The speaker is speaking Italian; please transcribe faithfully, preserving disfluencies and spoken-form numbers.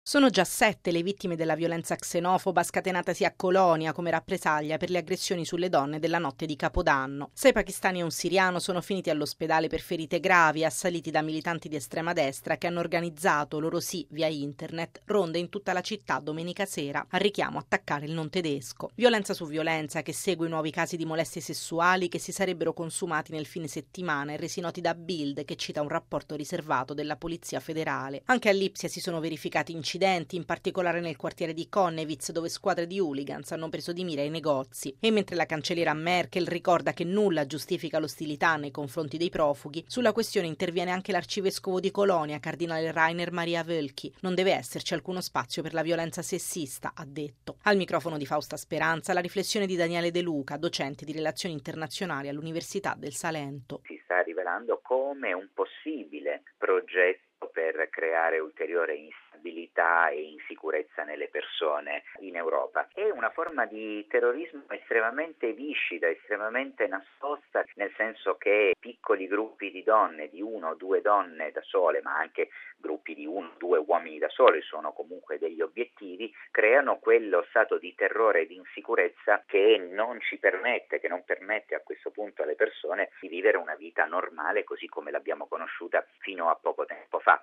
Sono già sette le vittime della violenza xenofoba scatenatasi a Colonia come rappresaglia per le aggressioni sulle donne della notte di Capodanno. Sei pakistani e un siriano sono finiti all'ospedale per ferite gravi, assaliti da militanti di estrema destra che hanno organizzato, loro sì, via internet, ronde in tutta la città domenica sera a richiamo attaccare il non tedesco. Violenza su violenza che segue i nuovi casi di molestie sessuali che si sarebbero consumati nel fine settimana e resi noti da Bild, che cita un rapporto riservato della Polizia Federale. Anche a Lipsia si sono verificati incidenti incidenti, in particolare nel quartiere di Konnewitz, dove squadre di hooligans hanno preso di mira i negozi. E mentre la cancelliera Merkel ricorda che nulla giustifica l'ostilità nei confronti dei profughi, sulla questione interviene anche l'arcivescovo di Colonia, cardinale Rainer Maria Wölki. Non deve esserci alcuno spazio per la violenza sessista, ha detto. Al microfono di Fausta Speranza la riflessione di Daniele De Luca, docente di relazioni internazionali all'Università del Salento. Si sta rivelando come un possibile progetto per creare ulteriore instabilità e insicurezza nelle persone in Europa. È una forma di terrorismo estremamente viscida, estremamente nascosta, nel senso che piccoli gruppi di donne, di uno o due donne da sole, ma anche gruppi di uno o due uomini da soli, sono comunque degli obiettivi, creano quello stato di terrore e di insicurezza che non ci permette, che non permette a questo punto alle persone di vivere una vita normale così come l'abbiamo conosciuta fino a poco tempo fa.